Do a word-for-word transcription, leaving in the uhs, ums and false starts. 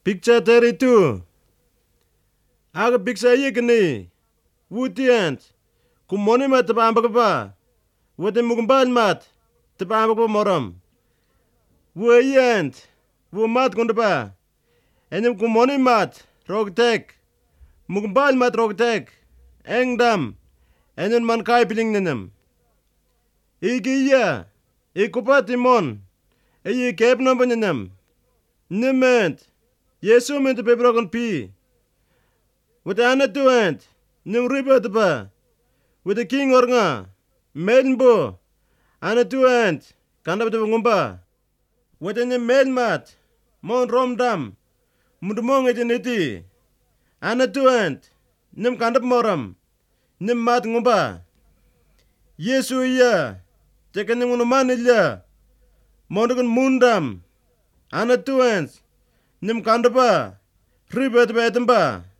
Picture thirty-two. Aga picture yigni. Wutient. Kumoni mat tabambagaba. Wate mugumbal mat. Tabambagaba moram. Wuyent. Wu mat kundaba. Enyam kumoni mat. Rogtek. Mugumbal mat rogtek. Engdam. Enyan man kai piling nenam. Igi ya. Ikupatimon. Eyi kep nomba nenam. Nement. Yesu mente pebrogon pi. With ana tuent. Nim riba ba. With the king orga. Melnbo. Ana tuent. Kanda betu ngumba. With any melmat. Mon romdam. Mudumong ejeniti. Ana tuent. Nim kanda moram. Nim mat ngumba. Yesu iya. Tekan nim unuman illa. Mondogon mundam. Ana tuent. Nim kanda ba. Riba ba.